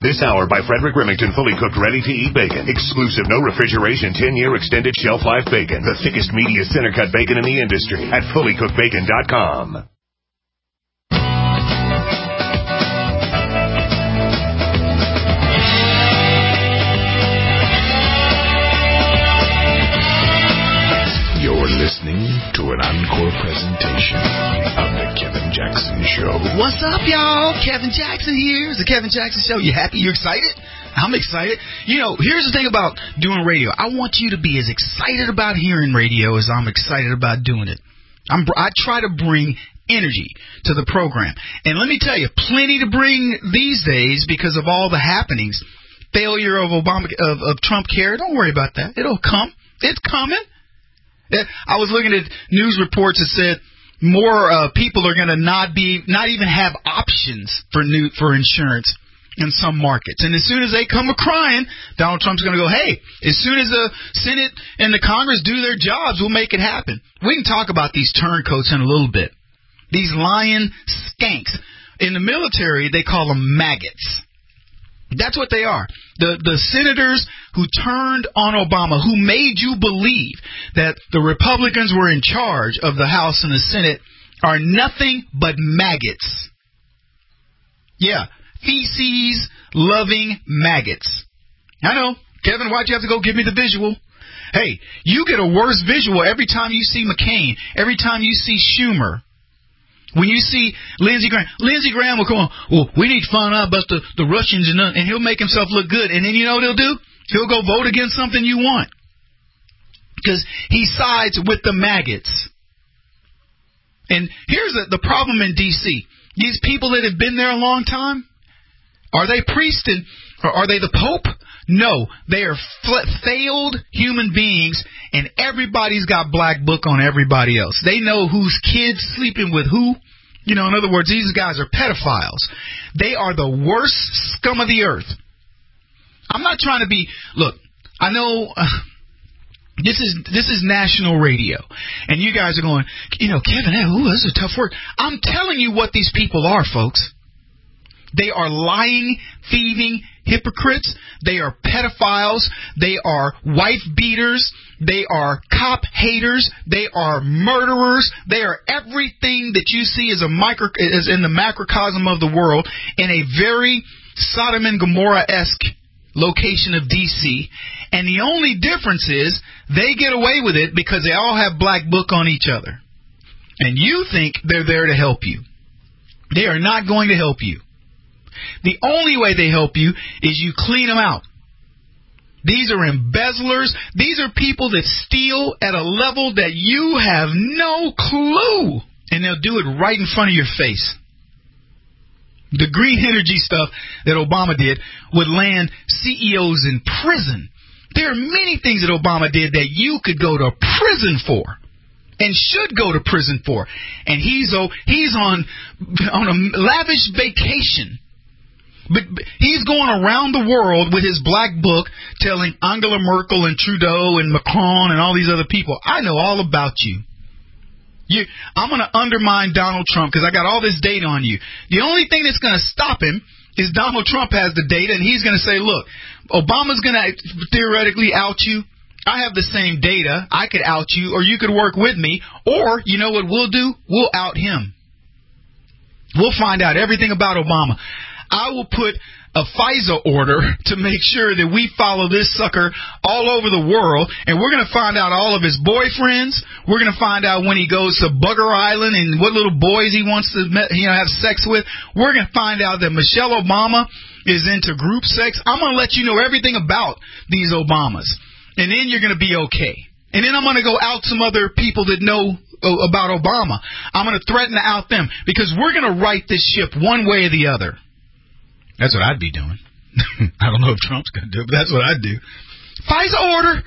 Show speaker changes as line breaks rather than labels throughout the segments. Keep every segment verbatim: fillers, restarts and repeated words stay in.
This hour by Frederick Remington, fully cooked, ready-to-eat bacon. Exclusive, no refrigeration, ten-year extended shelf life bacon. The thickest, meatiest, center-cut bacon in the industry at fully cooked bacon dot com.
You're listening to an encore presentation of The Kevin Jackson Show.
What's up, y'all? Kevin Jackson here. It's The Kevin Jackson Show. You happy? You excited? I'm excited. You know, here's the thing about doing radio. I want you to be as excited about hearing radio as I'm excited about doing it. I'm, I try to bring energy to the program. And let me tell you, plenty to bring these days because of all the happenings. Failure of Obama, of, of Trump care. Don't worry about that. It'll come. It's coming. I was looking at news reports that said more uh, people are going to not be, not even have options for new for insurance in some markets. And as soon as they come a crying, Donald Trump's going to go, hey, as soon as the Senate and the Congress do their jobs, we'll make it happen. We can talk about these turncoats in a little bit. These lying skanks. In the military, they call them maggots. That's what they are. The the senators who turned on Obama, who made you believe that the Republicans were in charge of the House and the Senate, are nothing but maggots. Yeah, feces-loving maggots. I know. Kevin, why'd you have to go give me the visual? Hey, you get a worse visual every time you see McCain, every time you see Schumer. When you see Lindsey Graham, Lindsey Graham will come on, well, we need to find out about the, the Russians, and, and he'll make himself look good. And then you know what he'll do? He'll go vote against something you want. Because he sides with the maggots. And here's the, the problem in D C These people that have been there a long time, are they priests and, or are they the Pope? No, they are fl- failed human beings, and everybody's got black book on everybody else. They know whose kids sleeping with who. You know, in other words, these guys are pedophiles. They are the worst scum of the earth. I'm not trying to be, look, I know uh, this is this is national radio, and you guys are going, you know, Kevin, hey, ooh, this is a tough word. I'm telling you what these people are, folks. They are lying, thieving hypocrites. They are pedophiles. They are wife beaters. They are cop haters. They are murderers. They are everything that you see as a micro, as in the macrocosm of the world, in a very Sodom and Gomorrah-esque location of D C. And the only difference is they get away with it because they all have black book on each other. And you think they're there to help you. They are not going to help you. The only way they help you is you clean them out. These are embezzlers. These are people that steal at a level that you have no clue. And they'll do it right in front of your face. The green energy stuff that Obama did would land C E Os in prison. There are many things that Obama did that you could go to prison for. And should go to prison for. And he's oh, he's on, on a lavish vacation. But, but he's going around the world with his black book telling Angela Merkel and Trudeau and Macron and all these other people, I know all about you. you I'm going to undermine Donald Trump because I got all this data on you. The only thing that's going to stop him is Donald Trump has the data, and he's going to say, look, Obama's going to theoretically out you. I have the same data. I could out you, or you could work with me. Or, you know what we'll do? We'll out him. We'll find out everything about Obama. I will put a FISA order to make sure that we follow this sucker all over the world, and we're going to find out all of his boyfriends. We're going to find out when he goes to Bugger Island and what little boys he wants to, you know, have sex with. We're going to find out that Michelle Obama is into group sex. I'm going to let you know everything about these Obamas, and then you're going to be okay. And then I'm going to go out some other people that know about Obama. I'm going to threaten to out them because we're going to right this ship one way or the other. That's what I'd be doing. I don't know if Trump's going to do it, but that's what I'd do. FISA order.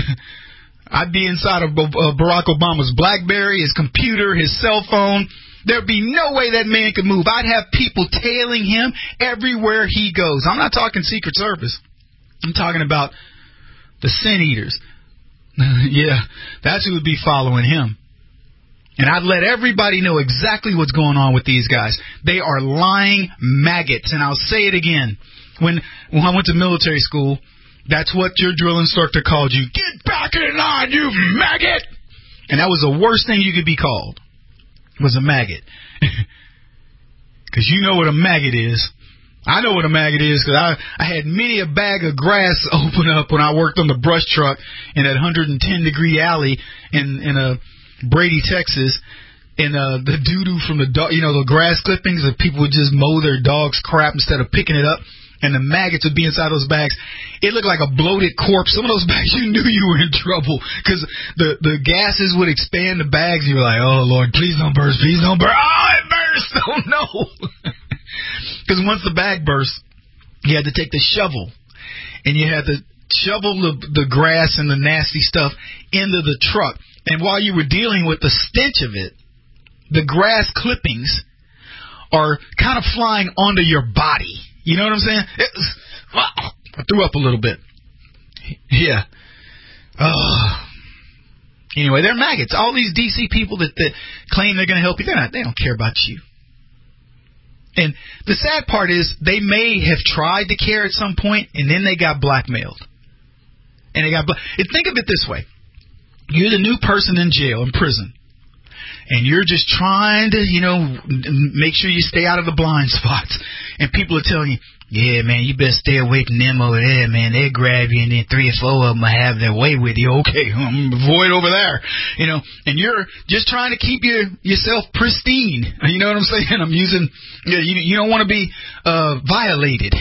I'd be inside of Barack Obama's BlackBerry, his computer, his cell phone. There'd be no way that man could move. I'd have people tailing him everywhere he goes. I'm not talking Secret Service. I'm talking about the sin eaters. Yeah, that's who would be following him. And I'd let everybody know exactly what's going on with these guys. They are lying maggots. And I'll say it again. When when I went to military school, that's what your drill instructor called you. Get back in line, you maggot! And that was the worst thing you could be called, was a maggot. Because you know what a maggot is. I know what a maggot is because I, I had many a bag of grass open up when I worked on the brush truck in that one hundred ten degree alley in, in uh, Brady, Texas. And uh, the doo-doo from the dog, you know, the grass clippings, that people would just mow their dog's crap instead of picking it up. And the maggots would be inside those bags. It looked like a bloated corpse. Some of those bags, you knew you were in trouble because the, the gases would expand the bags. You were like, oh, Lord, please don't burst. Please don't burst. Oh, it burst. Oh, no. Because once the bag burst, you had to take the shovel. And you had to shovel the, the grass and the nasty stuff into the truck. And while you were dealing with the stench of it, the grass clippings are kind of flying onto your body. You know what I'm saying? It was, wow, I threw up a little bit. Yeah. Oh. Anyway, they're maggots. All these D C people that, that claim they're going to help you, they're not. They don't care about you. And the sad part is they may have tried to care at some point, and then they got blackmailed. And they got. Bla- think of it this way: you're the new person in jail, in prison. And you're just trying to, you know, make sure you stay out of the blind spots. And people are telling you, yeah, man, you better stay away from them over there, man. They'll grab you, and then three or four of them will have their way with you. Okay, um, avoid over there. You know, and you're just trying to keep your yourself pristine. You know what I'm saying? I'm using, you know, you, you don't want to be uh, violated.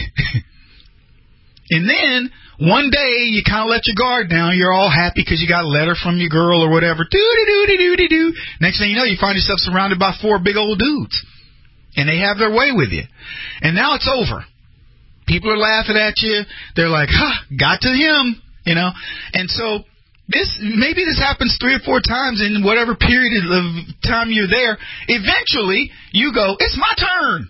And then one day you kind of let your guard down. You're all happy because you got a letter from your girl or whatever. Doo-doo-doo-doo-doo-doo. Next thing you know, you find yourself surrounded by four big old dudes. And they have their way with you. And now it's over. People are laughing at you. They're like, huh, got to him. You know. And so this maybe this happens three or four times in whatever period of time you're there. Eventually, you go, it's my turn.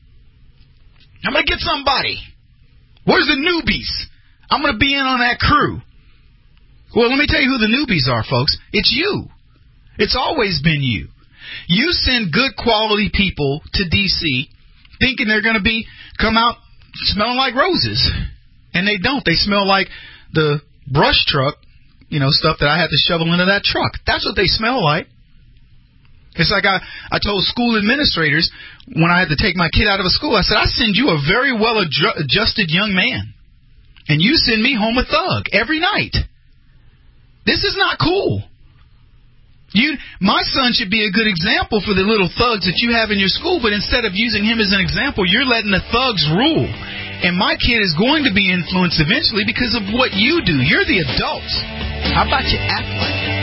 I'm going to get somebody. Where's the newbies? I'm going to be in on that crew. Well, let me tell you who the newbies are, folks. It's you. It's always been you. You send good quality people to D C thinking they're going to be come out smelling like roses. And they don't. They smell like the brush truck, you know, stuff that I had to shovel into that truck. That's what they smell like. It's like I, I told school administrators when I had to take my kid out of a school, I said, I send you a very well-adjusted young man, and you send me home a thug every night. This is not cool. You, my son should be a good example for the little thugs that you have in your school, but instead of using him as an example, you're letting the thugs rule. And my kid is going to be influenced eventually because of what you do. You're the adults. How about you act like it?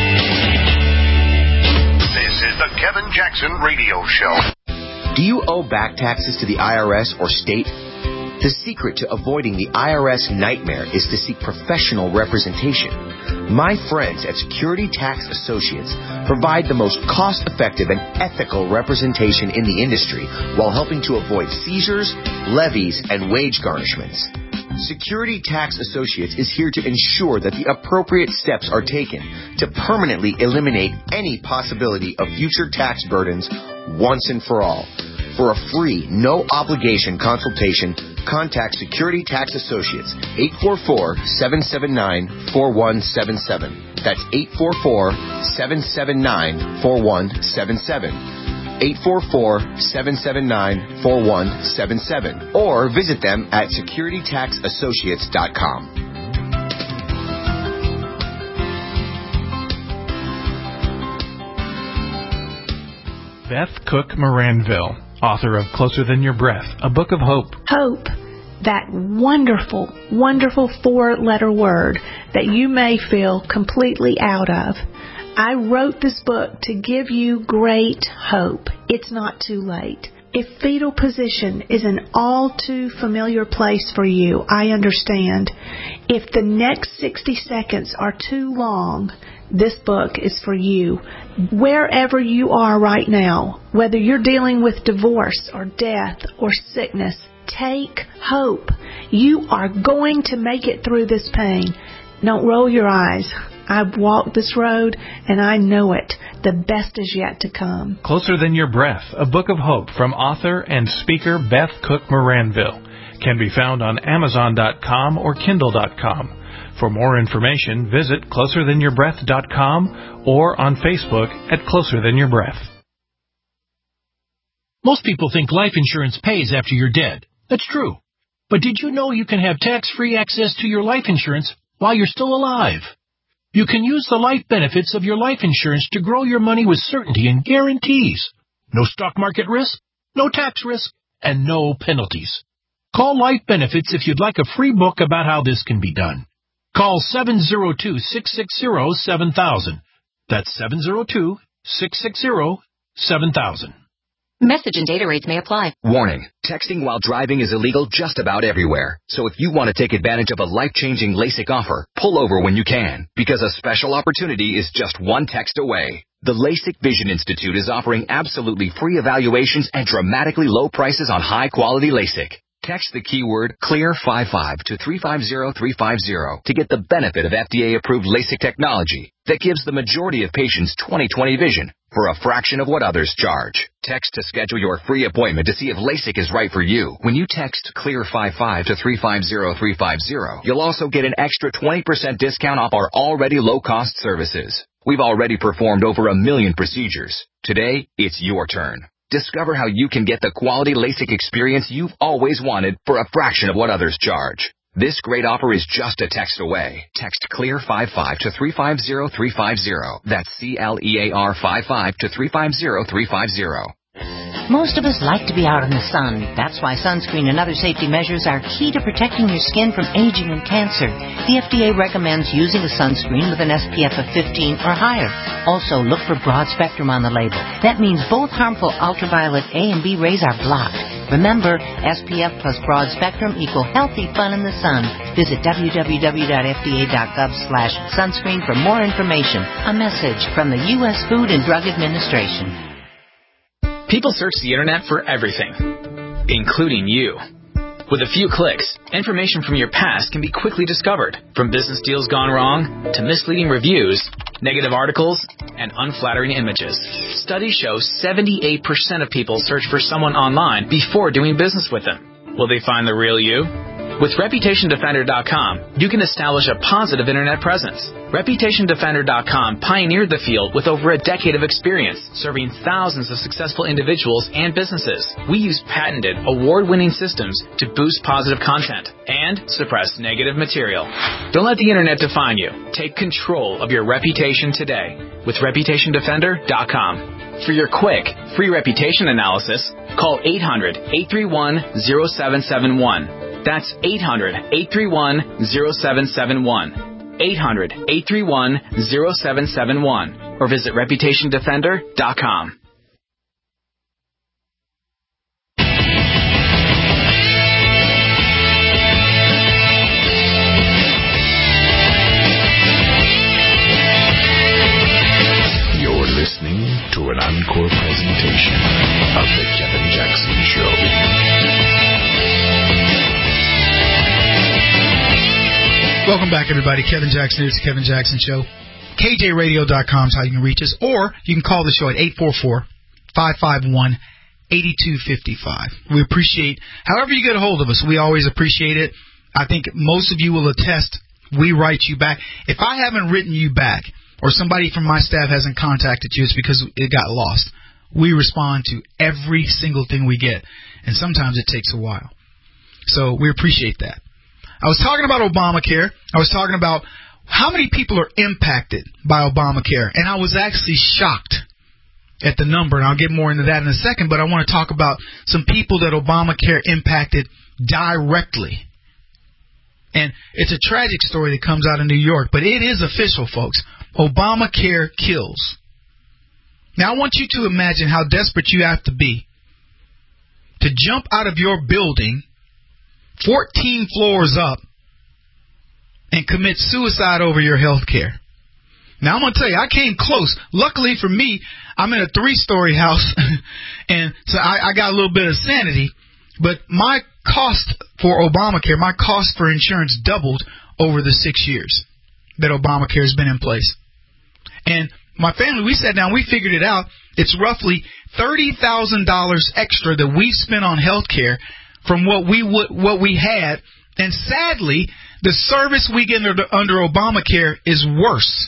This is the Kevin Jackson Radio Show.
Do you owe back taxes to the I R S or state? The secret to avoiding the I R S nightmare is to seek professional representation. My friends at Security Tax Associates provide the most cost-effective and ethical representation in the industry while helping to avoid seizures, levies, and wage garnishments. Security Tax Associates is here to ensure that the appropriate steps are taken to permanently eliminate any possibility of future tax burdens once and for all. For a free, no-obligation consultation, contact Security Tax Associates, eight four four, seven seven nine, four one seven seven. That's eight four four, seven seven nine, four one seven seven. eight four four, seven seven nine, four one seven seven. Or visit them at security tax associates dot com.
Beth Cook Moranville, author of Closer Than Your Breath, a book of hope.
Hope, that wonderful, wonderful four-letter word that you may feel completely out of. I wrote this book to give you great hope. It's not too late. If fetal position is an all too familiar place for you, I understand. If the next sixty seconds are too long, this book is for you. Wherever you are right now, whether you're dealing with divorce or death or sickness, take hope. You are going to make it through this pain. Don't roll your eyes. I've walked this road, and I know it. The best is yet to come.
Closer Than Your Breath, a book of hope from author and speaker Beth Cook Moranville. can be found on Amazon dot com or Kindle dot com. For more information, visit closer than your breath dot com or on Facebook at Closer Than Your Breath.
Most people think life insurance pays after you're dead. That's true. But did you know you can have tax-free access to your life insurance while you're still alive? You can use the life benefits of your life insurance to grow your money with certainty and guarantees. No stock market risk, no tax risk, and no penalties. Call Life Benefits if you'd like a free book about how this can be done. Call seven zero two, six six zero, seven thousand. That's seven zero two, six six zero, seven thousand.
Message and data rates may apply.
Warning, texting while driving is illegal just about everywhere. So if you want to take advantage of a life-changing LASIK offer, pull over when you can, because a special opportunity is just one text away. The LASIK Vision Institute is offering absolutely free evaluations and dramatically low prices on high-quality LASIK. Text the keyword CLEAR fifty-five to three five zero three five zero to get the benefit of F D A-approved LASIK technology that gives the majority of patients twenty twenty vision for a fraction of what others charge. Text to schedule your free appointment to see if LASIK is right for you. When you text CLEAR fifty-five to three five zero three five zero, you'll also get an extra twenty percent discount off our already low-cost services. We've already performed over a million procedures. Today, it's your turn. Discover how you can get the quality LASIK experience you've always wanted for a fraction of what others charge. This great offer is just a text away. Text CLEAR fifty-five to three five zero three five zero. That's C L E A R fifty-five to three five zero three five zero.
Most of us like to be out in the sun. That's why sunscreen and other safety measures are key to protecting your skin from aging and cancer. The F D A recommends using a sunscreen with an S P F of fifteen or higher. Also, look for broad spectrum on the label. That means both harmful ultraviolet A and B rays are blocked. Remember, S P F plus broad spectrum equal healthy fun in the sun. Visit w w w dot f d a dot gov slash sunscreen for more information. A message from the U S Food and Drug Administration.
People search the internet for everything, including you. With a few clicks, information from your past can be quickly discovered, from business deals gone wrong to misleading reviews, negative articles, and unflattering images. Studies show seventy-eight percent of people search for someone online before doing business with them. Will they find the real you? With Reputation Defender dot com, you can establish a positive internet presence. Reputation Defender dot com pioneered the field with over a decade of experience, serving thousands of successful individuals and businesses. We use patented, award-winning systems to boost positive content and suppress negative material. Don't let the internet define you. Take control of your reputation today with Reputation Defender dot com. For your quick, free reputation analysis, call eight hundred, eight three one, zero seven seven one. That's eight hundred, eight three one, zero seven seven one. eight hundred, eight three one, zero seven seven one. Or visit Reputation Defender dot com.
You're listening to an encore presentation of The Kevin Jackson Show.
Welcome back, everybody. Kevin Jackson here. It's the Kevin Jackson Show. K J radio dot com is how you can reach us, or you can call the show at eight four four, five five one, eight two five five. We appreciate however you get a hold of us. We always appreciate it. I think most of you will attest we write you back. If I haven't written you back or somebody from my staff hasn't contacted you, it's because it got lost. We respond to every single thing we get, and sometimes it takes a while. So we appreciate that. I was talking about Obamacare. I was talking about how many people are impacted by Obamacare, and I was actually shocked at the number, and I'll get more into that in a second, but I want to talk about some people that Obamacare impacted directly. And it's a tragic story that comes out of New York, but it is official, folks. Obamacare kills. Now, I want you to imagine how desperate you have to be to jump out of your building fourteen floors up and commit suicide over your health care. Now, I'm going to tell you, I came close. Luckily for me, I'm in a three-story house, and so I, I got a little bit of sanity. But my cost for Obamacare, my cost for insurance doubled over the six years that Obamacare has been in place. And my family, we sat down, we figured it out. It's roughly thirty thousand dollars extra that we've spent on health care from what we would, what we had. And sadly, the service we get under, under Obamacare is worse.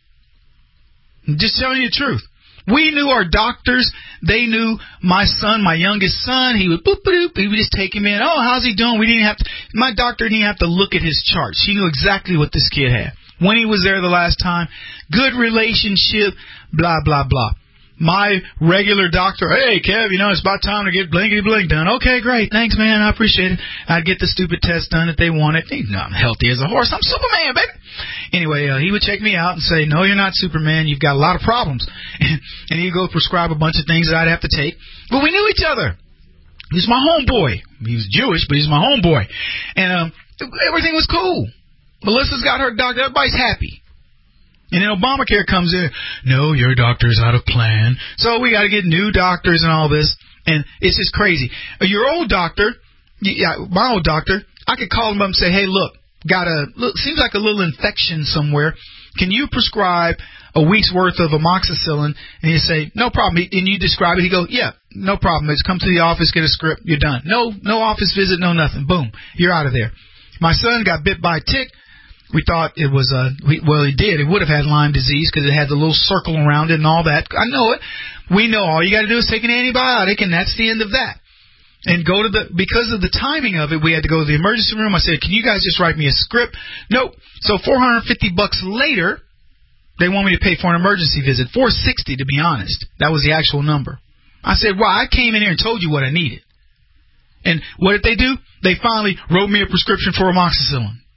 I'm just telling you the truth. We knew our doctors. They knew my son, my youngest son. He would boop, boop, he would just take him in. Oh, how's he doing? We didn't have to. My doctor didn't have to look at his charts. She knew exactly what this kid had. When he was there the last time, good relationship, blah, blah, blah. My regular doctor, hey, Kev, you know, it's about time to get blankety-blank done. Okay, great. Thanks, man. I appreciate it. I'd get the stupid test done if they wanted. You know, I'm healthy as a horse. I'm Superman, baby. Anyway, uh, he would check me out and say, no, you're not Superman. You've got a lot of problems. And he'd go prescribe a bunch of things that I'd have to take. But we knew each other. He was my homeboy. He was Jewish, but he's my homeboy. And um, everything was cool. Melissa's got her doctor. Everybody's happy. And then Obamacare comes in. No, your doctor's out of plan. So we got to get new doctors and all this. And it's just crazy. Your old doctor, yeah, my old doctor, I could call him up and say, hey, look, got a, look, seems like a little infection somewhere. Can you prescribe a week's worth of amoxicillin? And you say, no problem. And you describe it. He go, yeah, no problem. Just come to the office, get a script. You're done. No, no office visit, no nothing. Boom. You're out of there. My son got bit by a tick. We thought it was, uh, we, well, he did. It would have had Lyme disease because it had the little circle around it and all that. I know it. We know all you got to do is take an antibiotic, and that's the end of that. And go to the, because of the timing of it, we had to go to the emergency room. I said, can you guys just write me a script? Nope. So four hundred fifty bucks later, they want me to pay for an emergency visit. four hundred sixty to be honest. That was the actual number. I said, well, I came in here and told you what I needed. And what did they do? They finally wrote me a prescription for amoxicillin.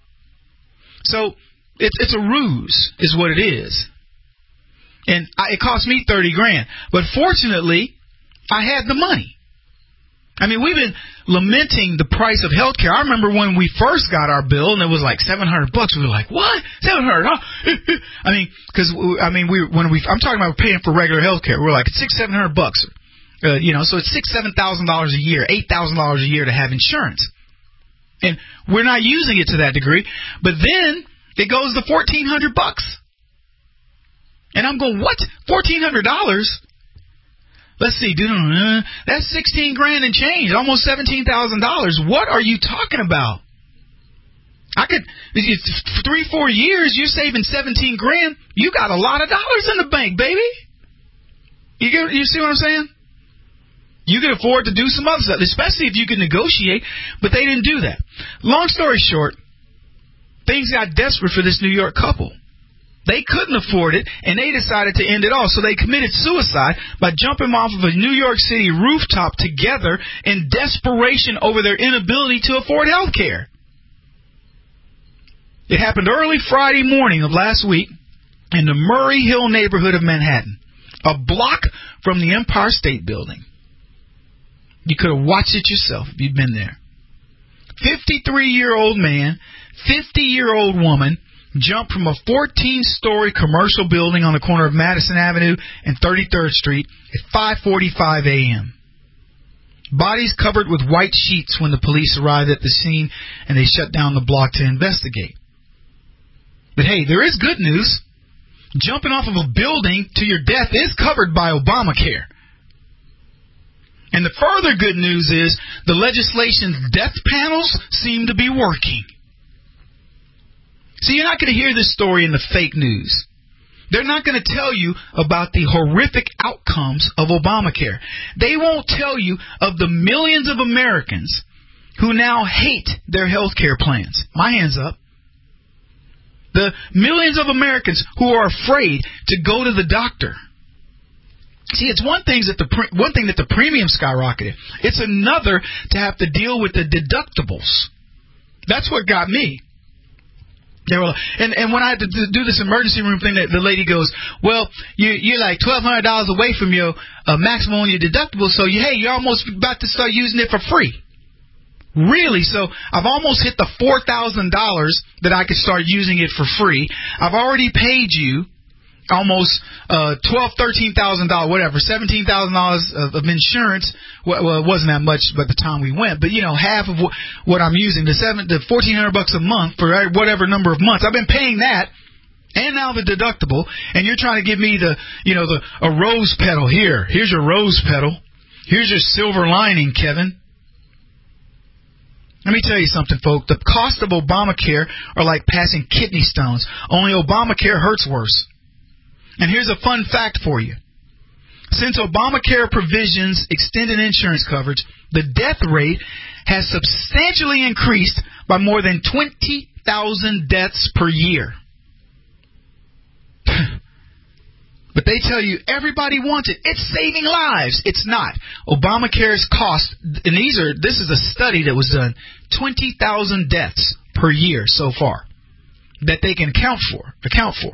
So it's it's a ruse, is what it is, and I, it cost me thirty grand. But fortunately, I had the money. I mean, we've been lamenting the price of health care. I remember when we first got our bill, and it was like seven hundred bucks. We were like, what? Seven hundred? Huh? I mean, because I mean, we when we I'm talking about paying for regular health care. We're like six seven hundred bucks, uh, you know. So it's six seven thousand dollars a year, eight thousand dollars a year to have insurance. And we're not using it to that degree. But then it goes to fourteen hundred bucks. And I'm going, what? fourteen hundred dollars? Let's see. That's sixteen grand and change, almost seventeen thousand dollars. What are you talking about? I could, three, four years, you're saving seventeen grand. You got a lot of dollars in the bank, baby. You get, you see what I'm saying? You can afford to do some other stuff, especially if you can negotiate, but they didn't do that. Long story short, things got desperate for this New York couple. They couldn't afford it, and they decided to end it all. So they committed suicide by jumping off of a New York City rooftop together in desperation over their inability to afford health care. It happened early Friday morning of last week in the Murray Hill neighborhood of Manhattan, a block from the Empire State Building. You could have watched it yourself if you'd been there. fifty-three-year-old man, fifty-year-old woman jumped from a fourteen-story commercial building on the corner of Madison Avenue and thirty-third Street at five forty-five a.m. Bodies covered with white sheets when the police arrived at the scene, and they shut down the block to investigate. But hey, there is good news. Jumping off of a building to your death is covered by Obamacare. And the further good news is the legislation's death panels seem to be working. See, you're not going to hear this story in the fake news. They're not going to tell you about the horrific outcomes of Obamacare. They won't tell you of the millions of Americans who now hate their health care plans. My hands up. The millions of Americans who are afraid to go to the doctor. See, it's one thing that the pre- one thing that the premium skyrocketed. It's another to have to deal with the deductibles. That's what got me. They were, and and when I had to do this emergency room thing, the lady goes, "Well, you you're like twelve hundred dollars away from your uh, maximum on your deductible, so you hey, you're almost about to start using it for free." Really? So I've almost hit the four thousand dollars that I could start using it for free. I've already paid you almost uh, twelve, thirteen thousand dollars, whatever, seventeen thousand dollars of, of insurance. Well, it wasn't that much by the time we went, but you know, half of what, what I'm using, the seven, the fourteen hundred bucks a month for whatever number of months. I've been paying that, and now the deductible. And you're trying to give me the, you know, the a rose petal here. Here's your rose petal. Here's your silver lining, Kevin. Let me tell you something, folks. The cost of Obamacare are like passing kidney stones. Only Obamacare hurts worse. And here's a fun fact for you. Since Obamacare provisions extended insurance coverage, the death rate has substantially increased by more than twenty thousand deaths per year. But they tell you everybody wants it. It's saving lives. It's not. Obamacare's cost, and these are this is a study that was done, twenty thousand deaths per year so far that they can account for. Account for.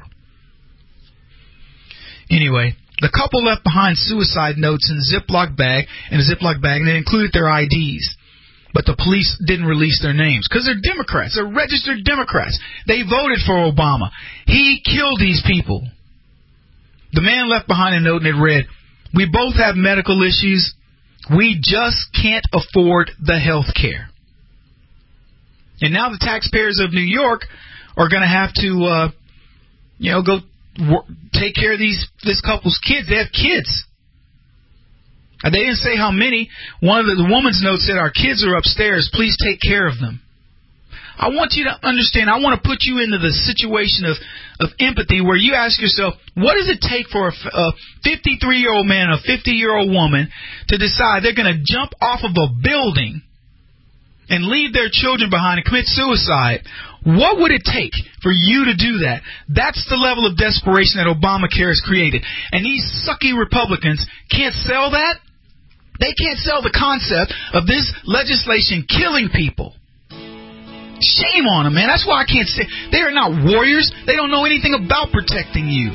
Anyway, the couple left behind suicide notes in a Ziploc bag, in a Ziploc bag, and it included their I Ds. But the police didn't release their names because they're Democrats. They're registered Democrats. They voted for Obama. He killed these people. The man left behind a note and it read, "We both have medical issues. We just can't afford the health care." And now the taxpayers of New York are going to have to, uh, you know, go work, take care of these this couple's kids. They have kids. And they didn't say how many. One of the, the woman's note said, "Our kids are upstairs. Please take care of them." I want you to understand, I want to put you into the situation of, of empathy where you ask yourself, what does it take for a fifty-three-year-old man and a fifty-year-old woman to decide they're going to jump off of a building and leave their children behind and commit suicide? What would it take for you to do that? That's the level of desperation that Obamacare has created. And these sucky Republicans can't sell that. They can't sell the concept of this legislation killing people. Shame on them, man. That's why I can't say they are not warriors. They don't know anything about protecting you.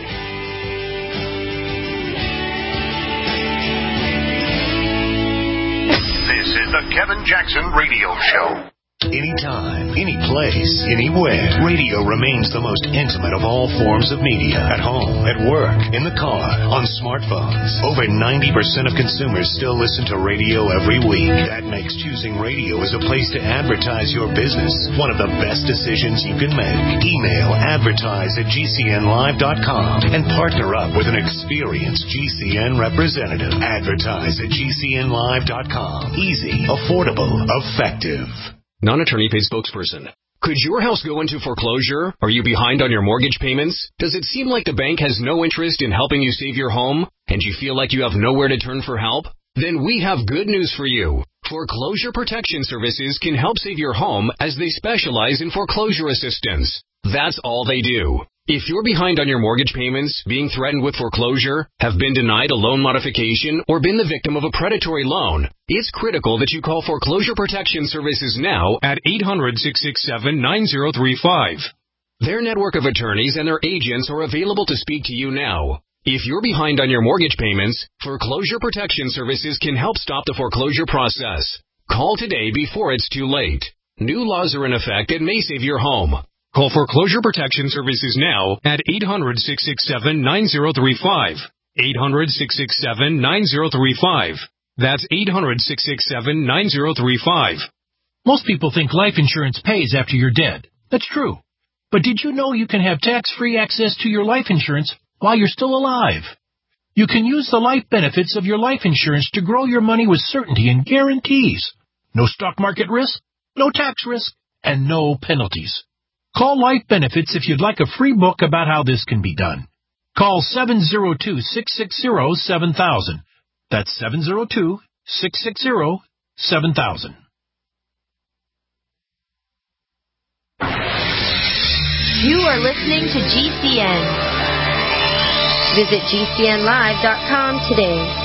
This is the Kevin Jackson Radio Show. Anytime, any place, anywhere, radio remains the most intimate of all forms of media. At home, at work, in the car, on smartphones. Over ninety percent of consumers still listen to radio every week. That makes choosing radio as a place to advertise your business one of the best decisions you can make. Email advertise at G C N live dot com and partner up with an experienced G C N representative. Advertise at G C N live dot com. Easy, affordable, effective.
Non-attorney paid spokesperson. Could your house go into foreclosure? Are you behind on your mortgage payments? Does it seem like the bank has no interest in helping you save your home, and you feel like you have nowhere to turn for help? Then we have good news for you. Foreclosure Protection Services can help save your home as they specialize in foreclosure assistance. That's all they do. If you're behind on your mortgage payments, being threatened with foreclosure, have been denied a loan modification, or been the victim of a predatory loan, it's critical that you call Foreclosure Protection Services now at eight hundred, six six seven, nine zero three five. Their network of attorneys and their agents are available to speak to you now. If you're behind on your mortgage payments, Foreclosure Protection Services can help stop the foreclosure process. Call today before it's too late. New laws are in effect that may save your home. Call Foreclosure Protection Services now at eight hundred, six six seven, nine zero three five. eight hundred, six six seven, nine zero three five. That's eight hundred, six six seven, nine zero three five.
Most people think life insurance pays after you're dead. That's true. But did you know you can have tax-free access to your life insurance while you're still alive? You can use the life benefits of your life insurance to grow your money with certainty and guarantees. No stock market risk, no tax risk, and no penalties. Call Life Benefits if you'd like a free book about how this can be done. Call seven zero two, six six zero, seven thousand. That's seven zero two, six six zero, seven thousand.
You are listening to G C N. Visit G C N live dot com today.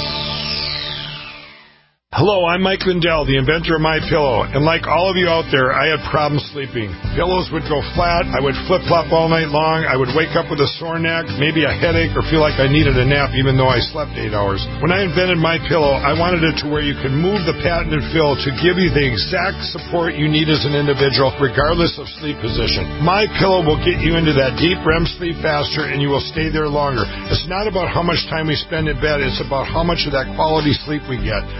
Hello, I'm Mike Lindell, the inventor of MyPillow, and like all of you out there, I had problems sleeping. Pillows would go flat, I would flip-flop all night long, I would wake up with a sore neck, maybe a headache, or feel like I needed a nap even though I slept eight hours. When I invented MyPillow, I wanted it to where you can move the patented fill to give you the exact support you need as an individual, regardless of sleep position. MyPillow will get you into that deep R E M sleep faster, and you will stay there longer. It's not about how much time we spend in bed, it's about how much of that quality sleep we get. I do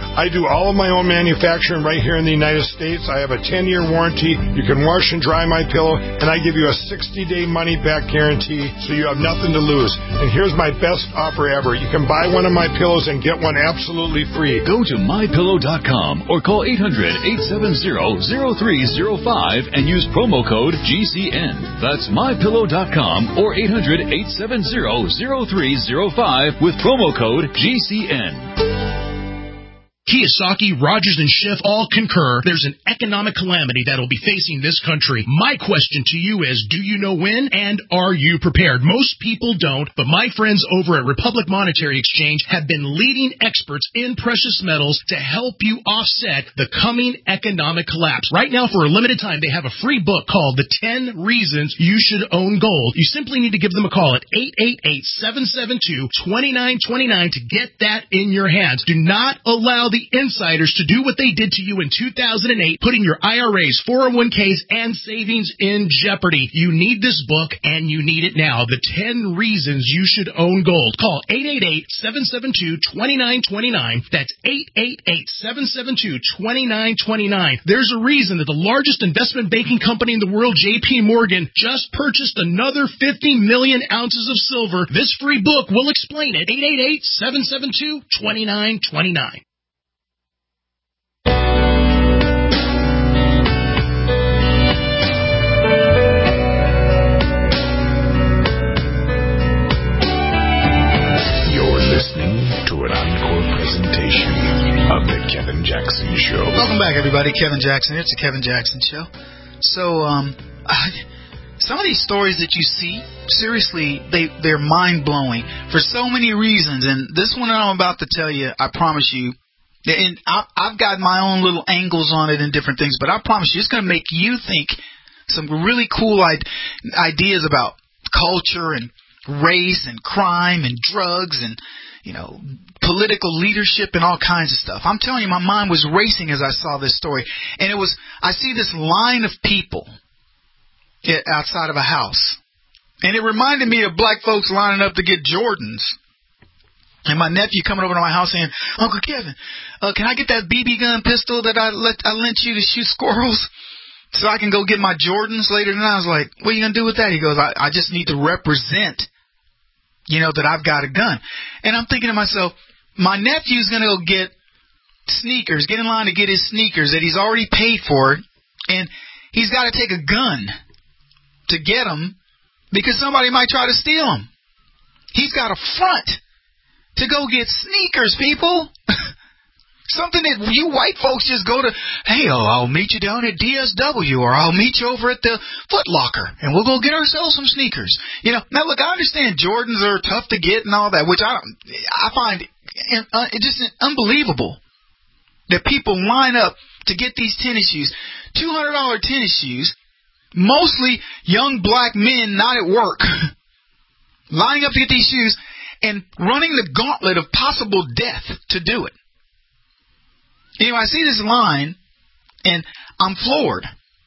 do all of my own manufacturing right here in the United States. I have a ten-year warranty. You can wash and dry my pillow, and I give you a sixty-day money-back guarantee, so you have nothing to lose. And here's my best offer ever. You can buy one of my pillows and get one absolutely free.
Go to my pillow dot com or call eight hundred, eight seven zero, zero three zero five and use promo code G C N. That's my pillow dot com or eight hundred, eight seven zero, zero three zero five with promo code G C N.
Kiyosaki, Rogers, and Schiff all concur there's an economic calamity that will be facing this country. My question to you is, do you know when, and are you prepared? Most people don't, but my friends over at Republic Monetary Exchange have been leading experts in precious metals to help you offset the coming economic collapse. Right now, for a limited time, they have a free book called The ten Reasons You Should Own Gold. You simply need to give them a call at eight eight eight, seven seven two, two nine two nine to get that in your hands. Do not allow the insiders to do what they did to you in two thousand eight, putting your I R As, four oh one k's, and savings in jeopardy. You need this book, and you need it now. The ten Reasons You Should Own Gold. Call eight eight eight, seven seven two, two nine two nine. That's eight eight eight, seven seven two, two nine two nine. There's a reason that the largest investment banking company in the world, J P Morgan, just purchased another fifty million ounces of silver. This free book will explain it. eight eight eight, seven seven two, two nine two nine.
Listening to an encore presentation of the Kevin Jackson Show.
Welcome back, everybody. Kevin Jackson. It's the Kevin Jackson Show. So, um, I, some of these stories that you see, seriously, they, they're mind-blowing for so many reasons. And this one I'm about to tell you, I promise you, and I, I've got my own little angles on it and different things, but I promise you, it's going to make you think some really cool ideas about culture and race and crime and drugs and, you know, political leadership and all kinds of stuff. I'm telling you, my mind was racing as I saw this story. And it was, I see this line of people outside of a house. And it reminded me of black folks lining up to get Jordans. And my nephew coming over to my house saying, Uncle Kevin, uh, can I get that B B gun pistol that I, let, I lent you to shoot squirrels so I can go get my Jordans later? And I was like, what are you going to do with that? He goes, I, I just need to represent, you know, that I've got a gun. And I'm thinking to myself, my nephew's going to go get sneakers, get in line to get his sneakers that he's already paid for, and he's got to take a gun to get them because somebody might try to steal them. He's got a front to go get sneakers, people. Something that you white folks just go to, hey, oh, I'll meet you down at D S W, or I'll meet you over at the Foot Locker, and we'll go get ourselves some sneakers. You know, now look, I understand Jordans are tough to get and all that, which I I find uh, it just unbelievable that people line up to get these tennis shoes, two hundred dollars tennis shoes, mostly young black men not at work, lining up to get these shoes and running the gauntlet of possible death to do it. Anyway, I see this line, and I'm floored.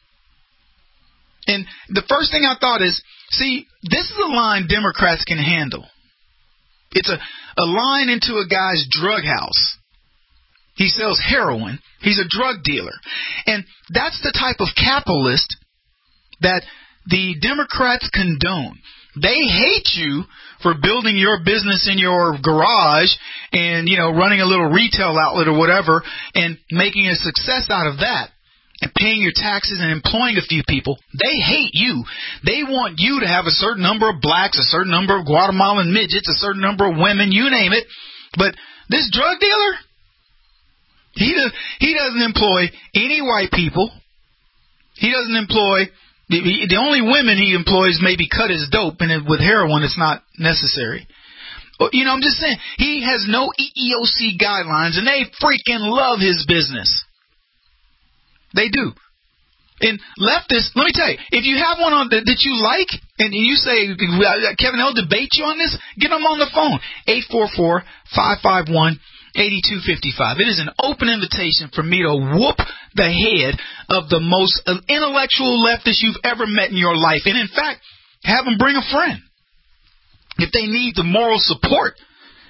And the first thing I thought is, see, this is a line Democrats can handle. It's a, a line into a guy's drug house. He sells heroin. He's a drug dealer. And that's the type of capitalist that the Democrats condone. They hate you for building your business in your garage and, you know, running a little retail outlet or whatever and making a success out of that and paying your taxes and employing a few people. They hate you. They want you to have a certain number of blacks, a certain number of Guatemalan midgets, a certain number of women, you name it. But this drug dealer, he does, he doesn't employ any white people. He doesn't employ... The only women he employs maybe cut his dope, and with heroin it's not necessary. You know, I'm just saying, he has no E E O C guidelines, and they freaking love his business. They do. And leftists, let me tell you, if you have one on that, that you like, and you say, Kevin, I'll debate you on this, get them on the phone, eight four four, five five one, eight two five five. It is an open invitation for me to whoop the head of the most intellectual leftist you've ever met in your life. And in fact, have them bring a friend if they need the moral support.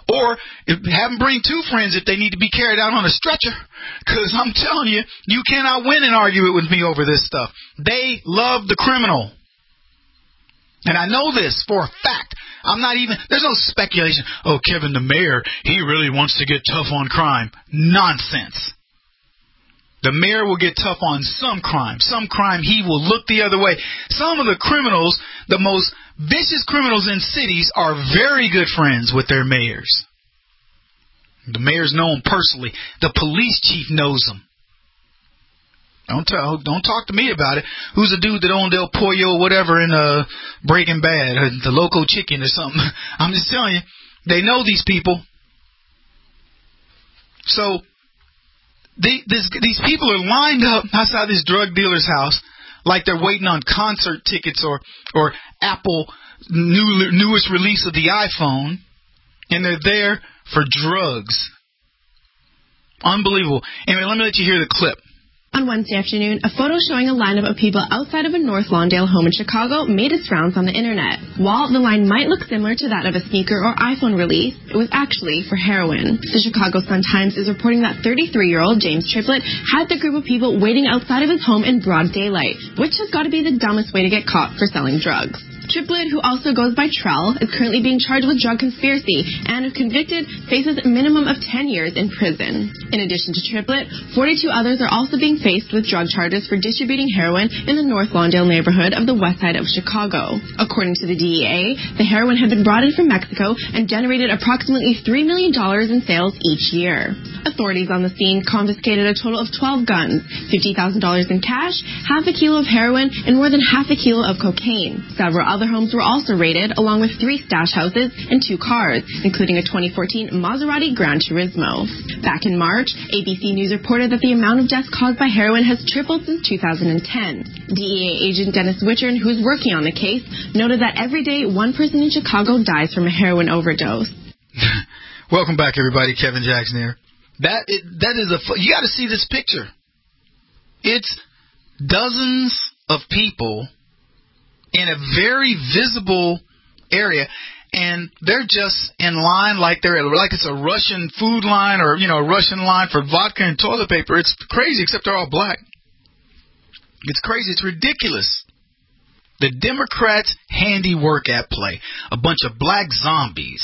Or if, have them bring two friends if they need to be carried out on a stretcher. Because I'm telling you, you cannot win an argument with me over this stuff. They love the criminal. And I know this for a fact. I'm not even, there's no speculation. Oh, Kevin, the mayor, he really wants to get tough on crime. Nonsense. The mayor will get tough on some crime. Some crime he will look the other way. Some of the criminals, the most vicious criminals in cities, are very good friends with their mayors. The mayors know them personally. The police chief knows them. Don't tell, don't talk to me about it. Who's the dude that owned El Pollo or whatever in uh, Breaking Bad, or the Loco Chicken or something? I'm just telling you, they know these people. So they, this, these people are lined up outside this drug dealer's house like they're waiting on concert tickets or or Apple new, newest release of the iPhone, and they're there for drugs. Unbelievable. Anyway, let me let you hear the clip.
On Wednesday afternoon, a photo showing a lineup of people outside of a North Lawndale home in Chicago made its rounds on the internet. While the line might look similar to that of a sneaker or iPhone release, it was actually for heroin. The Chicago Sun-Times is reporting that thirty-three-year-old James Triplett had the group of people waiting outside of his home in broad daylight, which has got to be the dumbest way to get caught for selling drugs. Triplett, who also goes by Trell, is currently being charged with drug conspiracy and, if convicted, faces a minimum of ten years in prison. In addition to Triplett, forty-two others are also being faced with drug charges for distributing heroin in the North Lawndale neighborhood of the west side of Chicago. According to the D E A, the heroin had been brought in from Mexico and generated approximately three million dollars in sales each year. Authorities on the scene confiscated a total of twelve guns, fifty thousand dollars in cash, half a kilo of heroin, and more than half a kilo of cocaine. Several other homes were also raided, along with three stash houses and two cars, including a twenty fourteen Maserati Gran Turismo. Back in March, A B C News reported that the amount of deaths caused by heroin has tripled since two thousand ten. D E A agent Dennis Wichern, who's working on the case, noted that every day one person in Chicago dies from a heroin overdose.
Welcome back, everybody. Kevin Jackson here. That it, that is a you got to see this picture. It's dozens of people in a very visible area, and they're just in line like they're like it's a Russian food line or you know a Russian line for vodka and toilet paper. It's crazy, except they're all black. It's crazy. It's ridiculous. The Democrats' handiwork at play. A bunch of black zombies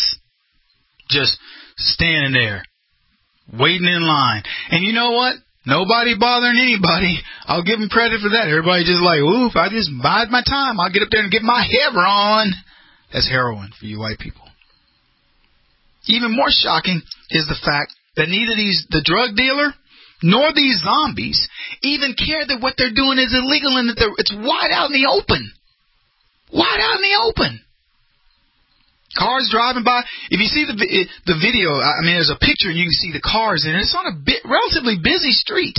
just standing there, waiting in line. And you know what? Nobody bothering anybody. I'll give them credit for that. Everybody just like, ooh, if I just bide my time, I'll get up there and get my hair on. That's heroin for you white people. Even more shocking is the fact that neither these the drug dealer nor these zombies even care that what they're doing is illegal and that they're, it's wide out in the open. Wide out in the open. Cars driving by. If you see the the video, I mean, there's a picture and you can see the cars in it. It's on a bit, relatively busy street.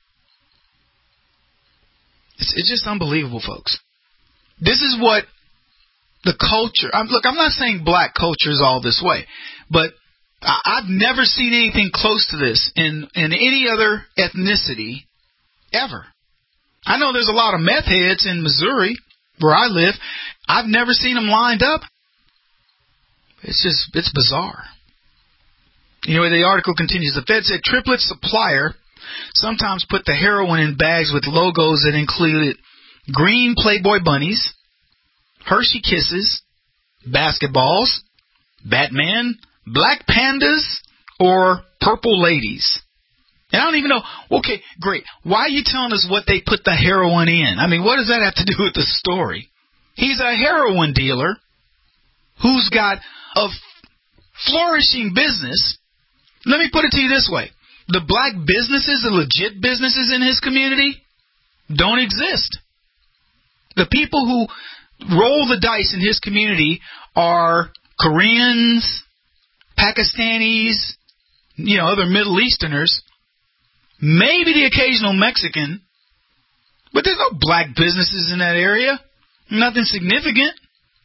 It's, it's just unbelievable, folks. This is what the culture. I'm, look, I'm not saying black culture is all this way, but I, I've never seen anything close to this in in any other ethnicity ever. I know there's a lot of meth heads in Missouri, where I live. I've never seen them lined up. It's just, it's bizarre. Anyway, the article continues. The Fed said Triplett's supplier sometimes put the heroin in bags with logos that included green Playboy bunnies, Hershey Kisses, basketballs, Batman, black pandas, or purple ladies. And I don't even know, okay, great. Why are you telling us what they put the heroin in? I mean, what does that have to do with the story? He's a heroin dealer who's got a flourishing business. Let me put it to you this way. The black businesses, the legit businesses in his community, don't exist. The people who roll the dice in his community are Koreans, Pakistanis, you know, other Middle Easterners, maybe the occasional Mexican, but there's no black businesses in that area. Nothing significant.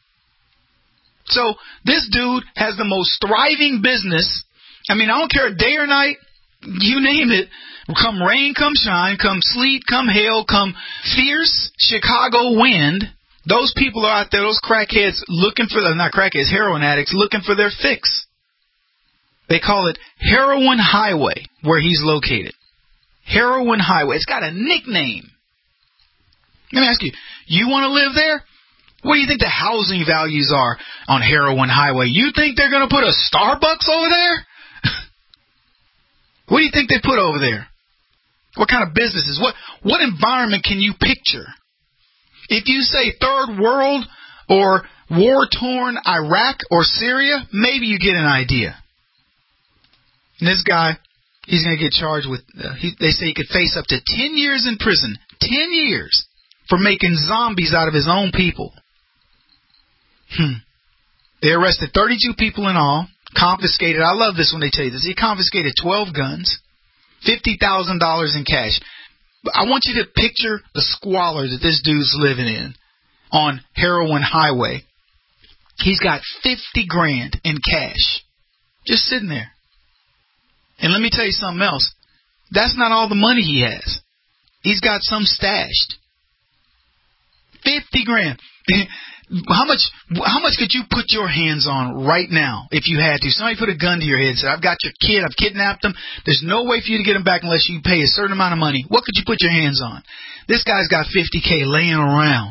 So this dude has the most thriving business. I mean, I don't care day or night, you name it. Come rain, come shine, come sleet, come hail, come fierce Chicago wind. Those people are out there, those crackheads looking for, the, not crackheads, heroin addicts looking for their fix. They call it Heroin Highway, where he's located. Heroin Highway. It's got a nickname. Let me ask you, you want to live there? What do you think the housing values are on Heroin Highway? You think they're going to put a Starbucks over there? What do you think they put over there? What kind of businesses? What what environment can you picture? If you say third world or war-torn Iraq or Syria, maybe you get an idea. And this guy, he's going to get charged with, uh, he, they say he could face up to ten years in prison. ten years for making zombies out of his own people. Hmm. They arrested thirty-two people in all, confiscated, I love this when they tell you this, he confiscated twelve guns, fifty thousand dollars in cash. I want you to picture the squalor that this dude's living in on Heroin Highway. He's got fifty grand in cash just sitting there. And let me tell you something else. That's not all the money he has. He's got some stashed. fifty grand. How much How much could you put your hands on right now if you had to? Somebody put a gun to your head and said, I've got your kid, I've kidnapped him. There's no way for you to get him back unless you pay a certain amount of money. What could you put your hands on? This guy's got fifty K laying around.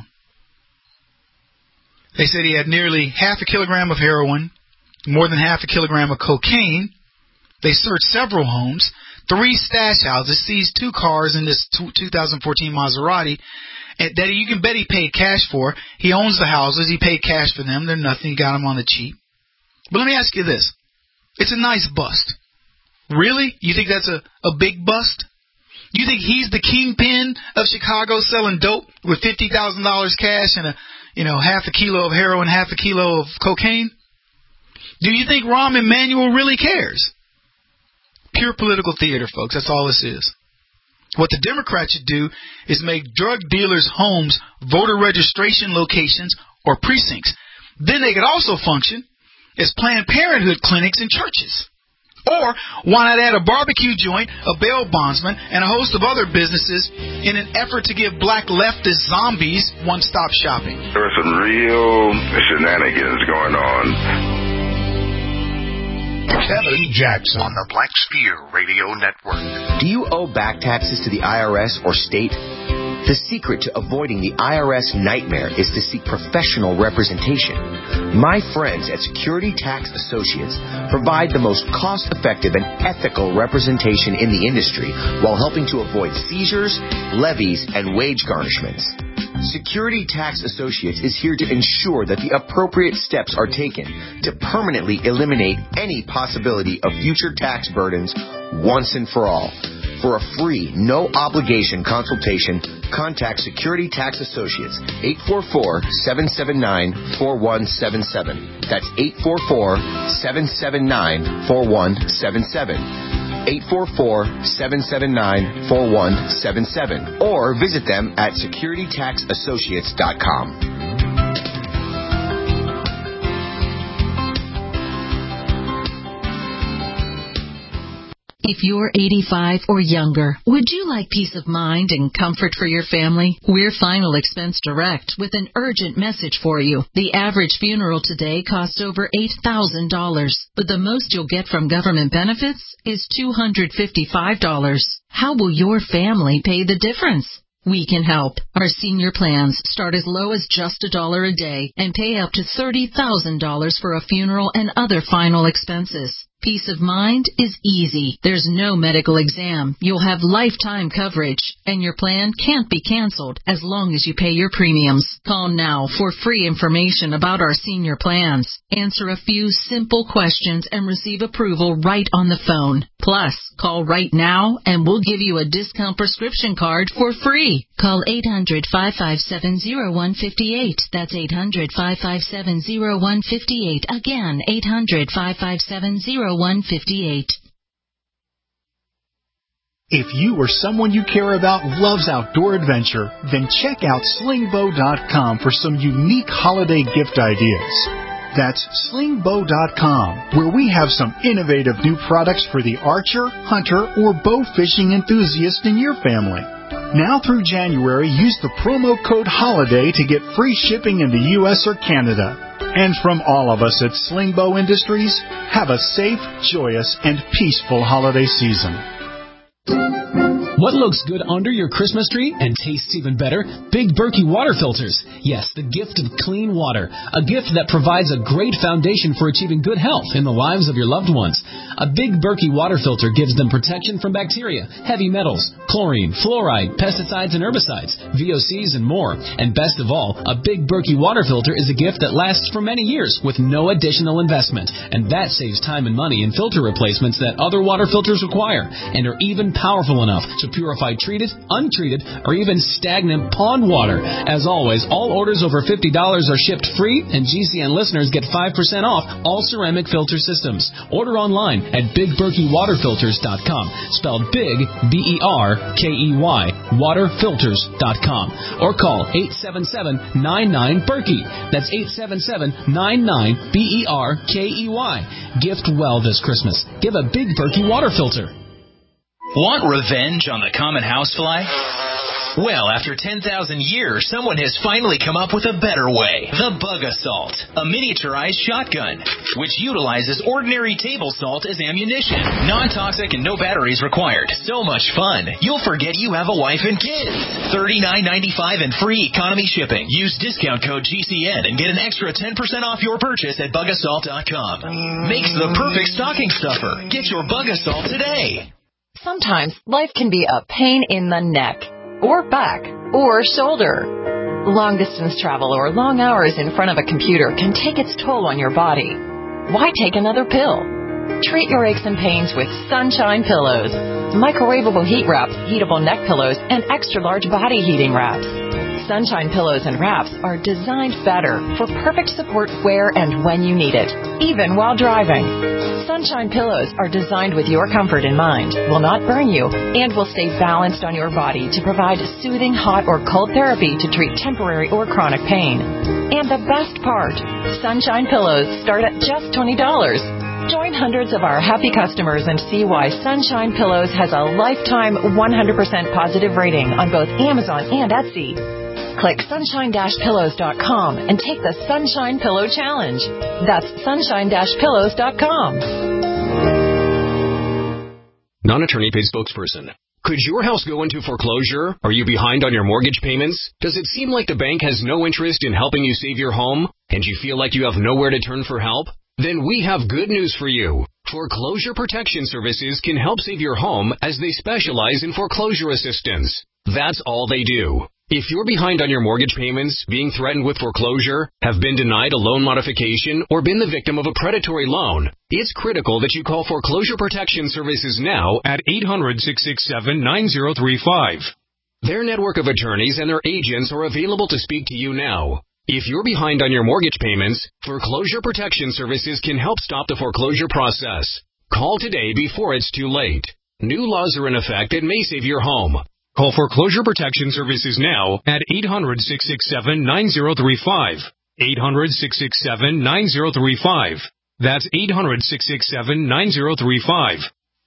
They said he had nearly half a kilogram of heroin, more than half a kilogram of cocaine. They searched several homes, three stash houses, seized two cars in this two thousand fourteen Maserati that you can bet he paid cash for. He owns the houses. He paid cash for them. They're nothing. He got them on the cheap. But let me ask you this. It's a nice bust. Really? You think that's a, a big bust? You think he's the kingpin of Chicago selling dope with fifty thousand dollars cash and a, you know, half a kilo of heroin, half a kilo of cocaine? Do you think Rahm Emanuel really cares? Pure political theater, folks. That's all this is. What the Democrats should do is make drug dealers' homes voter registration locations or precincts. Then they could also function as Planned Parenthood clinics and churches. Or why not add a barbecue joint, a bail bondsman, and a host of other businesses in an effort to give black leftist zombies one-stop shopping?
There are some real shenanigans going on.
Kevin Jackson on the Black Spear Radio Network.
Do you owe back taxes to the I R S or state? The secret to avoiding the I R S nightmare is to seek professional representation. My friends at Security Tax Associates provide the most cost-effective and ethical representation in the industry while helping to avoid seizures, levies, and wage garnishments. Security Tax Associates is here to ensure that the appropriate steps are taken to permanently eliminate any possibility of future tax burdens once and for all. For a free, no-obligation consultation, contact Security Tax Associates, eight four four, seven seven nine, four one seven seven. That's eight four four, seven seven nine, four one seven seven. eight four four, seven seven nine, four one seven seven. Or visit them at security tax associates dot com.
If you're eighty-five or younger, would you like peace of mind and comfort for your family? We're Final Expense Direct with an urgent message for you. The average funeral today costs over eight thousand dollars, but the most you'll get from government benefits is two hundred fifty-five dollars. How will your family pay the difference? We can help. Our senior plans start as low as just a dollar a day and pay up to thirty thousand dollars for a funeral and other final expenses. Peace of mind is easy. There's no medical exam. You'll have lifetime coverage, and your plan can't be canceled as long as you pay your premiums. Call now for free information about our senior plans. Answer a few simple questions and receive approval right on the phone. Plus, call right now and we'll give you a discount prescription card for free. Call eight hundred, five five seven, zero one five eight. That's eight hundred, five five seven, zero one five eight. Again, eight hundred, five five seven, zero one five eight.
If you or someone you care about loves outdoor adventure, then check out sling bow dot com for some unique holiday gift ideas. That's sling bow dot com, where we have some innovative new products for the archer, hunter, or bow fishing enthusiast in your family. Now through January, use the promo code HOLIDAY to get free shipping in the U S or Canada. And from all of us at Slingbow Industries, have a safe, joyous, and peaceful holiday season.
What looks good under your Christmas tree and tastes even better? Big Berkey water filters. Yes, the gift of clean water. A gift that provides a great foundation for achieving good health in the lives of your loved ones. A Big Berkey water filter gives them protection from bacteria, heavy metals, chlorine, fluoride, pesticides and herbicides, V O Cs and more. And best of all, a Big Berkey water filter is a gift that lasts for many years with no additional investment. And that saves time and money in filter replacements that other water filters require and are even powerful enough to purify treated, untreated, or even stagnant pond water. As always, all orders over fifty dollars are shipped free, and G C N listeners get five percent off all ceramic filter systems. Order online at big berkey water filters dot com, spelled big, B E R K E Y, water filters dot com, or call eight seven seven, nine nine, Berkey. That's eight seven seven, nine nine, B E R K E Y. Gift well this Christmas. Give a Big Berkey water filter.
Want revenge on the common housefly? Well, after ten thousand years, someone has finally come up with a better way. The Bug Assault, a miniaturized shotgun, which utilizes ordinary table salt as ammunition. Non-toxic and no batteries required. So much fun, you'll forget you have a wife and kids. thirty-nine ninety-five and free economy shipping. Use discount code G C N and get an extra ten percent off your purchase at bug assault dot com. Makes the perfect stocking stuffer. Get your Bug Assault today.
Sometimes life can be a pain in the neck, or back, or shoulder. Long-distance travel or long hours in front of a computer can take its toll on your body. Why take another pill? Treat your aches and pains with Sunshine Pillows. Microwavable heat wraps, heatable neck pillows, and extra-large body heating wraps. Sunshine Pillows and wraps are designed better for perfect support where and when you need it, even while driving. Sunshine Pillows are designed with your comfort in mind, will not burn you, and will stay balanced on your body to provide soothing hot or cold therapy to treat temporary or chronic pain. And the best part, Sunshine Pillows start at just twenty dollars. Join hundreds of our happy customers and see why Sunshine Pillows has a lifetime one hundred percent positive rating on both Amazon and Etsy. Click sunshine dash pillows dot com and take the Sunshine Pillow Challenge. That's sunshine dash pillows dot com.
Non-attorney paid spokesperson. Could your house go into foreclosure? Are you behind on your mortgage payments? Does it seem like the bank has no interest in helping you save your home, and you feel like you have nowhere to turn for help? Then we have good news for you. Foreclosure Protection Services can help save your home as they specialize in foreclosure assistance. That's all they do. If you're behind on your mortgage payments, being threatened with foreclosure, have been denied a loan modification, or been the victim of a predatory loan, it's critical that you call Foreclosure Protection Services now at eight hundred, six six seven, nine zero three five. Their network of attorneys and their agents are available to speak to you now. If you're behind on your mortgage payments, Foreclosure Protection Services can help stop the foreclosure process. Call today before it's too late. New laws are in effect that may save your home. Call Foreclosure Protection Services now at eight hundred, six six seven, nine zero three five. eight hundred, six six seven, nine zero three five. That's eight hundred, six six seven, nine zero three five.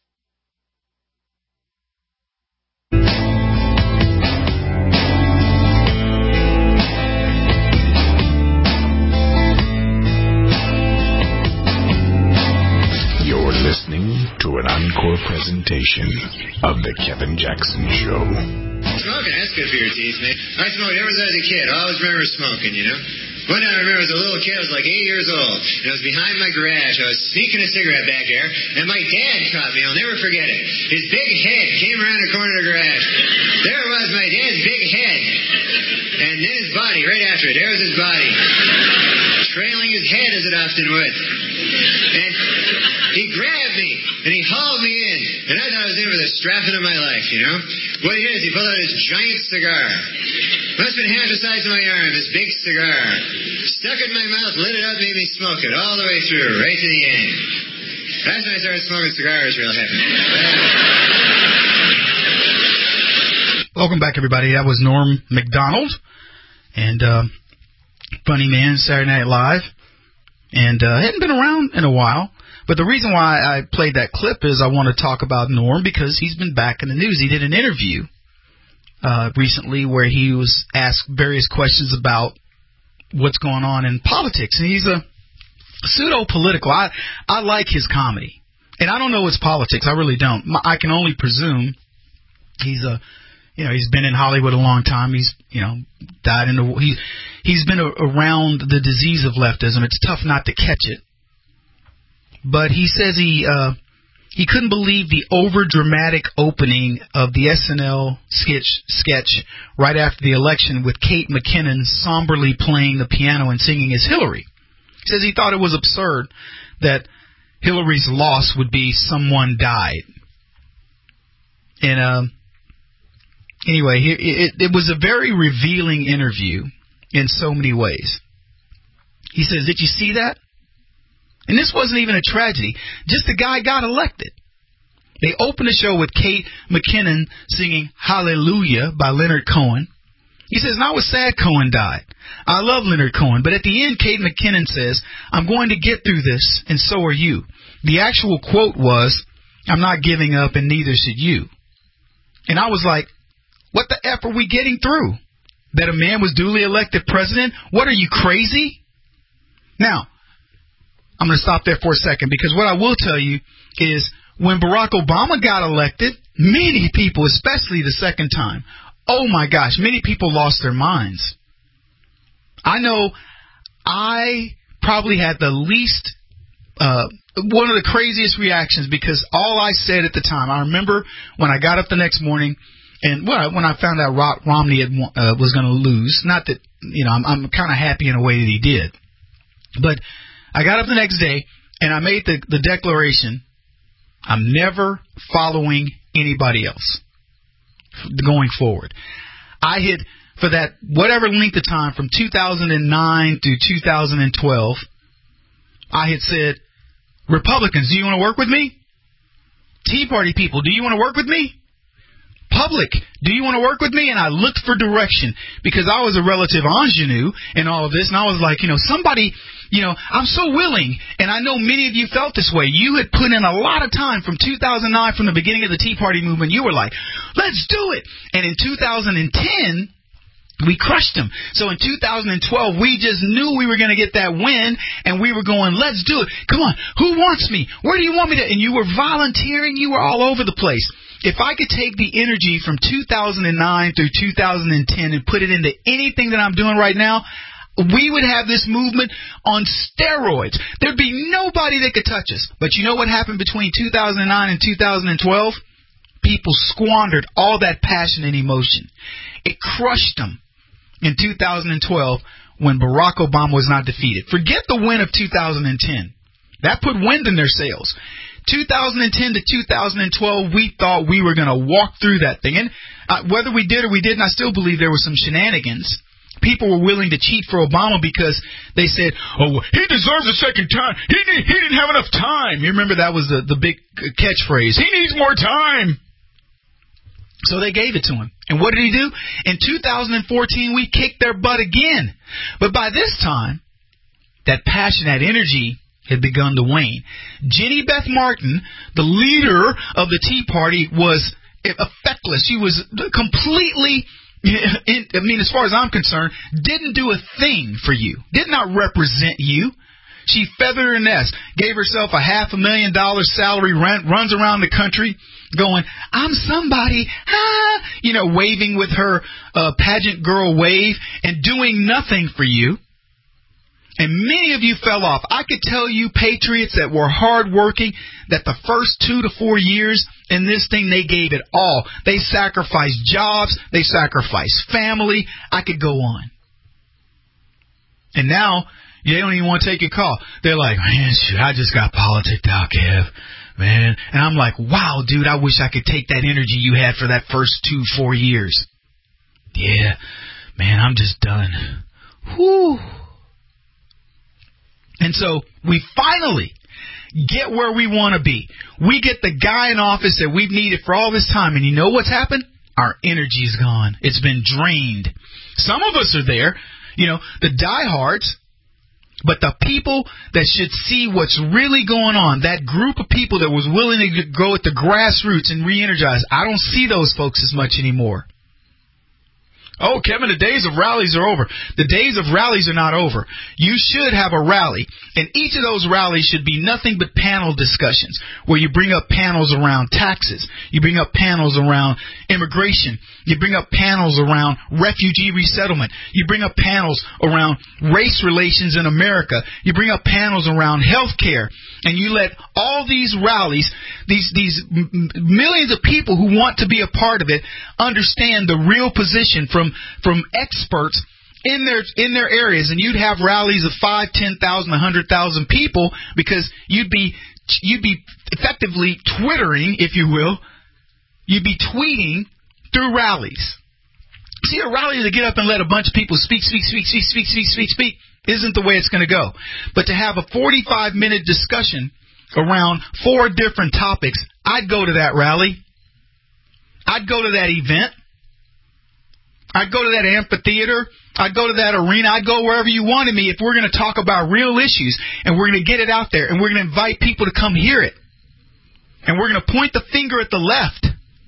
You're listening to an encore presentation of The Kevin Jackson Show.
Smoking, that's good for your teeth, man. I smoked ever since I was a kid. I always remember smoking, you know. One time I remember as a little kid, I was like eight years old, and I was behind my garage. I was sneaking a cigarette back there, and my dad caught me. I'll never forget it. His big head came around the corner of the garage. There it was, my dad's big head. And then his body, right after it. There was his body. Trailing his head as it often would. And he grabbed me, and he hauled me in. And I thought I was in for the strapping of my life, you know. What he did is he pulled out his giant cigar. Must have been half the size of my arm, this big cigar. Stuck it in my mouth, lit it up, made me smoke it all the way through, right to the end. That's when I started smoking cigars real heavy.
Welcome back, everybody. That was Norm Macdonald and uh, Funny Man, Saturday Night Live. And uh, hadn't been around in a while. But the reason why I played that clip is I want to talk about Norm because he's been back in the news. He did an interview uh, recently where he was asked various questions about what's going on in politics. And he's a pseudo-political. I, I like his comedy. And I don't know his politics. I really don't. I can only presume he's a, you know, he's been in Hollywood a long time. He's, you know, died in the, he, he's been a, around the disease of leftism. It's tough not to catch it. But he says he, uh, he couldn't believe the over-dramatic opening of the S N L sketch, sketch right after the election with Kate McKinnon somberly playing the piano and singing as Hillary. He says he thought it was absurd that Hillary's loss would be someone died. And uh, anyway, it, it, it was a very revealing interview in so many ways. He says, did you see that? And this wasn't even a tragedy. Just the guy got elected. They opened the show with Kate McKinnon singing Hallelujah by Leonard Cohen. He says, and I was sad Cohen died. I love Leonard Cohen. But at the end, Kate McKinnon says, I'm going to get through this, and so are you. The actual quote was, I'm not giving up, and neither should you. And I was like, what the F are we getting through? That a man was duly elected president? What, are you crazy? Now, I'm going to stop there for a second, because what I will tell you is when Barack Obama got elected, many people, especially the second time, oh my gosh, many people lost their minds. I know I probably had the least, uh, one of the craziest reactions, because all I said at the time, I remember when I got up the next morning, and well, when I found out Ro- Romney had, uh, was going to lose, not that, you know, I'm, I'm kind of happy in a way that he did, but I got up the next day, and I made the, the declaration, I'm never following anybody else going forward. I had, for that whatever length of time, from two thousand nine through two thousand twelve, I had said, Republicans, do you want to work with me? Tea Party people, do you want to work with me? Public, do you want to work with me? And I looked for direction, because I was a relative ingenue in all of this, and I was like, you know, somebody, you know, I'm so willing, and I know many of you felt this way. You had put in a lot of time from two thousand nine, from the beginning of the Tea Party movement. You were like, let's do it. And in two thousand ten, we crushed them. So in two thousand twelve, we just knew we were going to get that win, and we were going, let's do it. Come on, who wants me? Where do you want me to? And you were volunteering. You were all over the place. If I could take the energy from two thousand nine through two thousand ten and put it into anything that I'm doing right now, we would have this movement on steroids. There'd be nobody that could touch us. But you know what happened between two thousand nine and two thousand twelve? People squandered all that passion and emotion. It crushed them in two thousand twelve when Barack Obama was not defeated. Forget the win of two thousand ten. That put wind in their sails. two thousand ten to two thousand twelve, we thought we were going to walk through that thing. And uh, whether we did or we didn't, I still believe there were some shenanigans. People were willing to cheat for Obama because they said, oh, he deserves a second time. He, didn't, he didn't have enough time. You remember that was the, the big catchphrase. He needs more time. So they gave it to him. And what did he do? In two thousand fourteen, we kicked their butt again. But by this time, that passion, that energy had begun to wane. Jenny Beth Martin, the leader of the Tea Party, was effectless. She was completely, I mean, as far as I'm concerned, didn't do a thing for you. Did not represent you. She feathered her nest, gave herself a half a million dollar salary rent, runs around the country going, I'm somebody, ah, you know, waving with her uh, pageant girl wave and doing nothing for you. And many of you fell off. I could tell you patriots that were hardworking, that the first two to four years in this thing, they gave it all. They sacrificed jobs. They sacrificed family. I could go on. And now, they don't even want to take your call. They're like, man, shit, I just got politicked out, Kev. Man. And I'm like, wow, dude, I wish I could take that energy you had for that first two, four years. Yeah, man, I'm just done. Whew. And so we finally get where we want to be. We get the guy in office that we've needed for all this time. And you know what's happened? Our energy's gone. It's been drained. Some of us are there, you know, the diehards. But the people that should see what's really going on, that group of people that was willing to go at the grassroots and re-energize, I don't see those folks as much anymore. Oh, Kevin, the days of rallies are over. The days of rallies are not over. You should have a rally, and each of those rallies should be nothing but panel discussions, where you bring up panels around taxes, you bring up panels around immigration, you bring up panels around refugee resettlement, you bring up panels around race relations in America, you bring up panels around health care, and you let all these rallies, these these millions of people who want to be a part of it, understand the real position from from experts in their in their areas, and you'd have rallies of five, ten thousand, a hundred thousand people, because you'd be you'd be effectively twittering, if you will, you'd be tweeting through rallies. See, a rally to get up and let a bunch of people speak, speak, speak, speak, speak, speak, speak, speak, isn't the way it's going to go. But to have a forty-five minute discussion around four different topics, I'd go to that rally. I'd go to that event. I'd go to that amphitheater. I'd go to that arena. I'd go wherever you wanted me if we're going to talk about real issues, and we're going to get it out there, and we're going to invite people to come hear it. And we're going to point the finger at the left.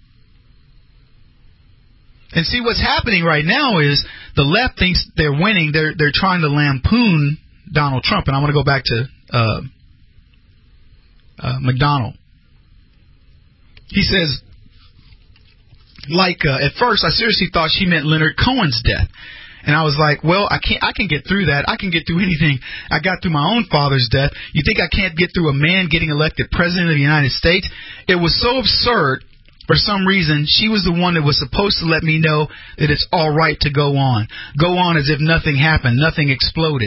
And see, what's happening right now is the left thinks they're winning. They're they're trying to lampoon Donald Trump. And I want to go back to uh, uh, McDonald. He says, like, uh, at first I seriously thought she meant Leonard Cohen's death. And I was like, well, I can't. I can get through that. I can get through anything. I got through my own father's death. You think I can't get through a man getting elected president of the United States? It was so absurd. For some reason, she was the one that was supposed to let me know that it's all right to go on. Go on as if nothing happened, nothing exploded.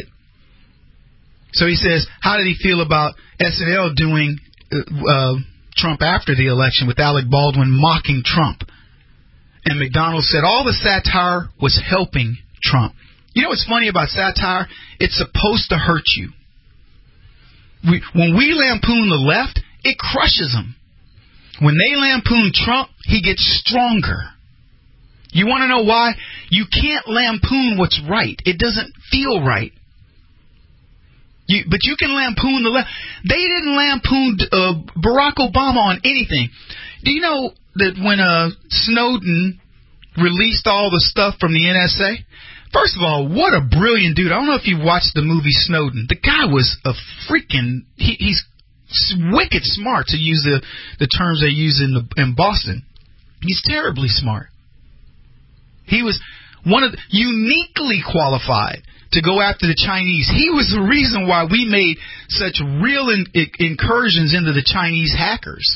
So he says, how did he feel about S N L doing uh, Trump after the election with Alec Baldwin mocking Trump? And McDonald said all the satire was helping Trump. You know what's funny about satire? It's supposed to hurt you. We, when we lampoon the left, it crushes them. When they lampoon Trump, he gets stronger. You want to know why? You can't lampoon what's right. It doesn't feel right. You, but you can lampoon the left. They didn't lampoon uh, Barack Obama on anything. Do you know that when uh, Snowden released all the stuff from the N S A? First of all, what a brilliant dude. I don't know if you watched the movie Snowden. The guy was a freaking... He, he's wicked smart, to use the, the terms they use in the, in Boston. He's terribly smart. He was one of the, uniquely qualified to go after the Chinese. He was the reason why we made such real in, in, incursions into the Chinese hackers.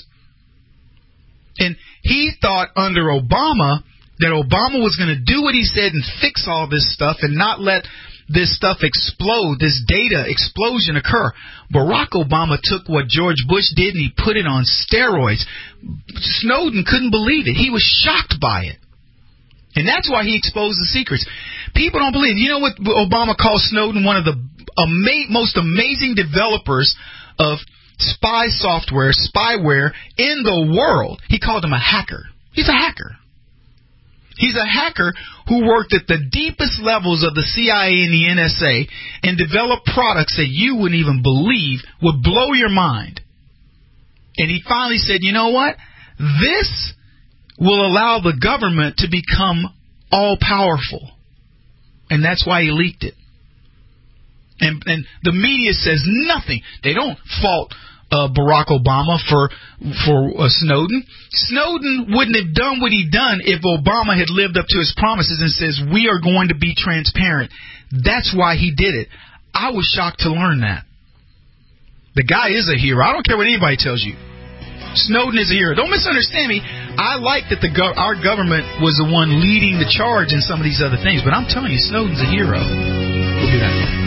And he thought under Obama that Obama was going to do what he said and fix all this stuff and not let this stuff explode, this data explosion occur. Barack Obama took what George Bush did and he put it on steroids. Snowden couldn't believe it. He was shocked by it. And that's why he exposed the secrets. People don't believe. You know what Obama called Snowden? One of the ama- most amazing developers of spy software, spyware in the world. He called him a hacker. He's a hacker. He's a hacker who worked at the deepest levels of the C I A and the N S A and developed products that you wouldn't even believe would blow your mind. And he finally said, you know what? This will allow the government to become all-powerful. And that's why he leaked it. And, and the media says nothing. They don't fault Uh, Barack Obama for for uh, Snowden. Snowden wouldn't have done what he done if Obama had lived up to his promises and says we are going to be transparent. That's why he did it. I was shocked to learn that. The guy is a hero. I don't care what anybody tells you. Snowden is a hero. Don't misunderstand me. I like that the go- our government was the one leading the charge in some of these other things, but I'm telling you, Snowden's a hero. We'll be back.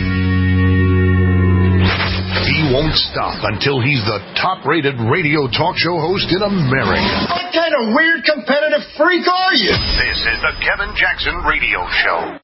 He won't stop until he's the top-rated radio talk show host in America.
What kind of weird competitive freak are you?
This is the Kevin Jackson Radio Show.